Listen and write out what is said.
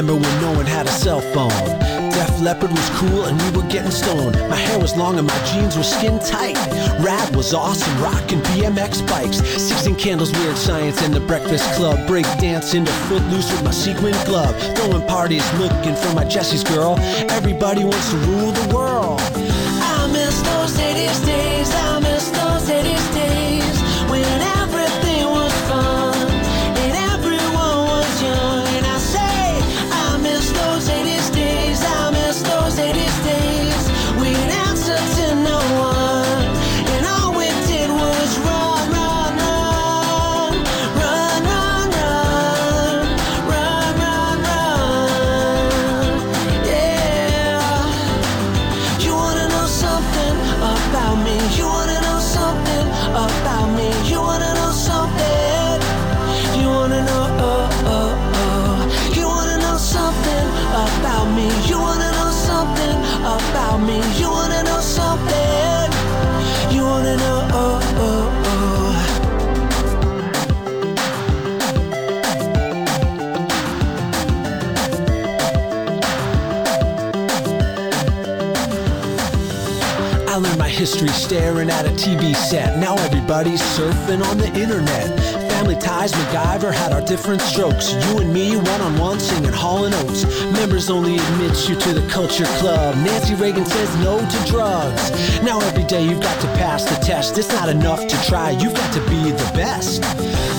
remember when no one had a cell phone. Def Leppard was cool and we were getting stoned. My hair was long and my jeans were skin tight. Rad was awesome, rockin' BMX bikes. 16 Candles, Weird Science, and the Breakfast Club. Break dance into Footloose with my sequin glove. Throwing parties, looking for my Jessie's girl. Everybody wants to rule the world. I miss those 80s days, I miss those 80s days, when everything was fun and everyone was young. And I say, I miss those 80s days, I miss those 80s days, we didn't answer to no one, and all we did was run, run, run, run, run, run, run, run, run, yeah. You wanna know something about me? You wanna know something about me? You wanna know something? You wanna know, you wanna know something about me? You wanna know something about me? You wanna know something? You wanna know, I learned my history staring at a TV set. Now everybody's surfing on the internet. Family Ties, MacGyver had our different strokes. You and me, one-on-one, singing Hall & Oates. Members only admits you to the culture club. Nancy Reagan says no to drugs. Now every day you've got to pass the test. It's not enough to try, you've got to be the best.